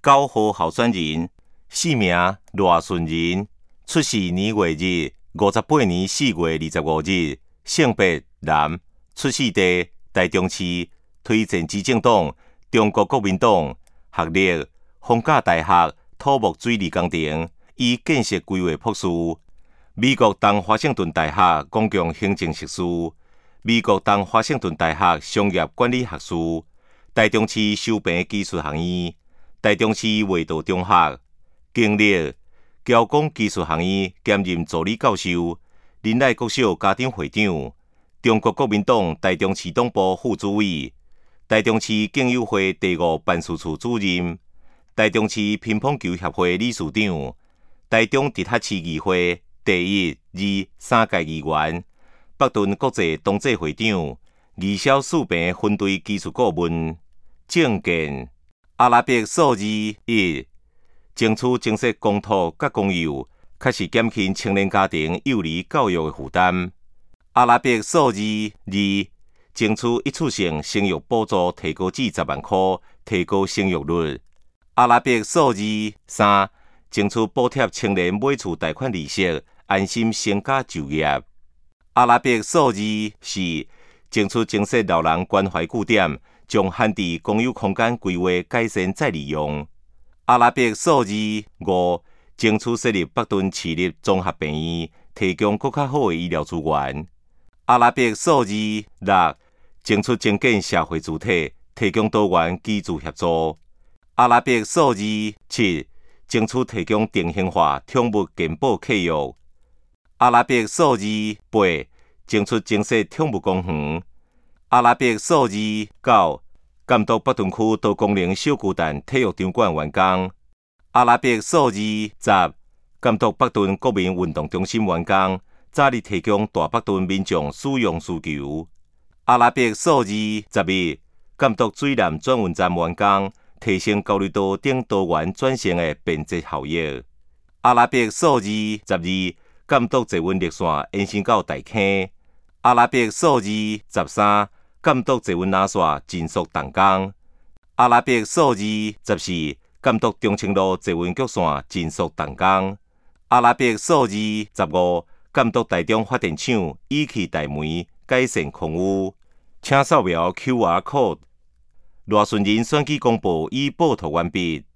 9号候选人，姓名赖顺仁，出世年月日58年4月25日，性别男，出世地台中市，推荐执政党中国国民党，学历逢甲大学土木水利工程与建设规划博士，美国东华盛顿大学公共行政硕士，美国东华盛顿大学商业管理学士，台中市收平技术学院，台中市卫道中学，经历交工技术学院兼任助理教授，林赖国小家长会长，中国国民党台中市党部副主委，台中市竞友会第5办事处主任，台中市乒乓球协会理事长，台中直辖市议会第1、2、3届议员，北屯国际同济会长，二小四平分队技术顾问，政见阿拉伯数字1，争取增设公托甲公幼，确实减轻青年家庭幼儿教育的负担。阿拉伯数字2，争取一次性生育补助提高至10万块，提高生育率。阿拉伯数字3，争取补贴青年买厝贷款利息，安心成家就业。阿拉伯数字4，争取增设老人关怀据点，将闲置公有空间规划改善再利用。阿拉伯数字5，争取设立北屯市立综合病院，提供更较好的医疗资源。阿拉伯数字6，争取增建社会主体，提供多元居住协助。阿拉伯数字7，争取提供定型化宠物健保契约。阿拉伯数字8，争取增设宠物公园。阿拉伯数字9，监督北屯区多功能小巨蛋体育场馆完工。阿拉伯数字10，监督北屯国民运动中心完工，早日提供大北屯民众使用需求。阿拉伯数字11，监督水南转运站完工，提升交流道等多元转型的便捷效益。阿拉伯数字12，监督捷运绿线延伸到大坑。阿拉伯数字13，监督捷运南线尽速动工。阿拉伯数字14，监督中清路捷运局线尽速动工。阿拉伯数字15，监督台中发电厂仪器大门改善空污。请扫描 QR code。赖顺仁选举公报已报图完毕。